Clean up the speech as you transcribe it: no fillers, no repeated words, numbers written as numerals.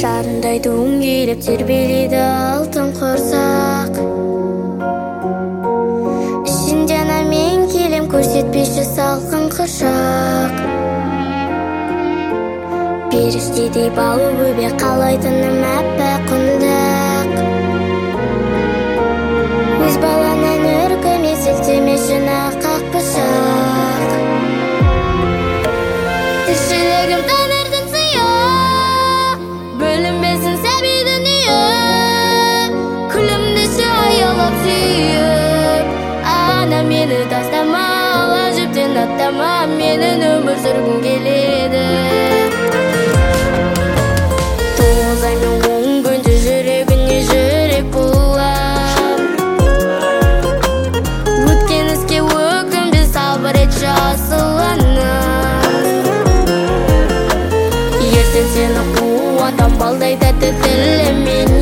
шарындай дөңгелеп тербелейді алтын құрсақ. Ішін жана мен келем көрсетпеші салқын құшақ. Періштедей балы бөбек қалайтыным әппақ құндақ. Өз баланан үркіме сілтемешін ақақ пышақ. Тіршілігім тәңірдің сыйы, бөлінбесін сәби дүние. Күлімдеші аялап сүйіп, ана мені тастама, ала жіптен аттама, менің өмір сүргім келеді. 9 ай мен 10 күнде жүрегіне жүрек бұлам. Өткен іске өкінбе, сабыр етші асыл анам. Ертең сені қуатам, балдай тәтті тілімен